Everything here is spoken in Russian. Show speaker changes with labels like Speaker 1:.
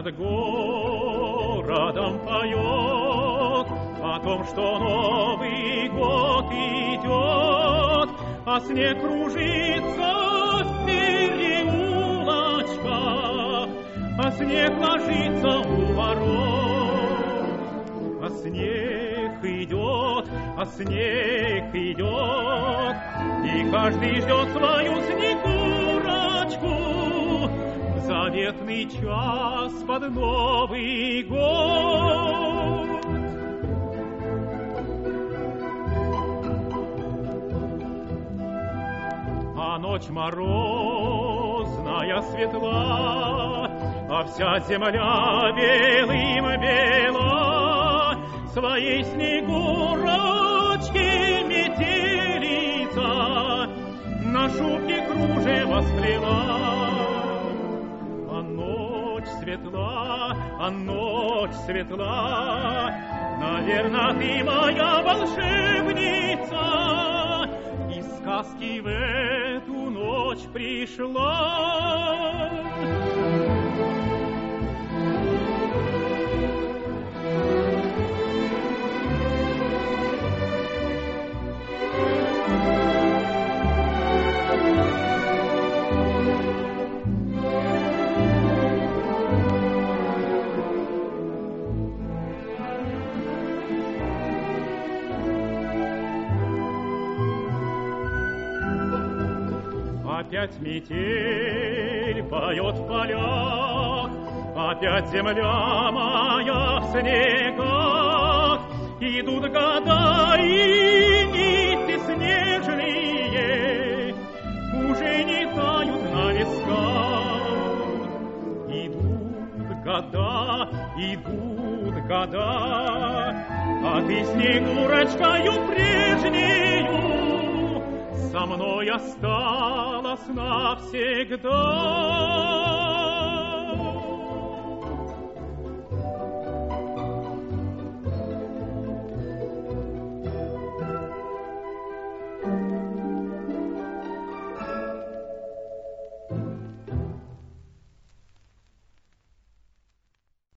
Speaker 1: над городом поет о том, что Новый год идет, а снег кружится в переулочках, а снег ложится у ворот, а снег идет, а снег идет, и каждый ждет свою снегурочку в заветный час под Новый год. А ночь морозная светла, а вся земля белым бела, своей снегурочки метелица на шубке кружева сплела. А ночь светла, а ночь светла, наверно, ты моя волшебница, и сказки в эту ночь пришла. Опять метель поет в полях, опять земля моя в снегах. Идут года, и нити снежные уже не тают на висках. Идут года, а ты, снегурочкою прежнею, со мной осталась навсегда.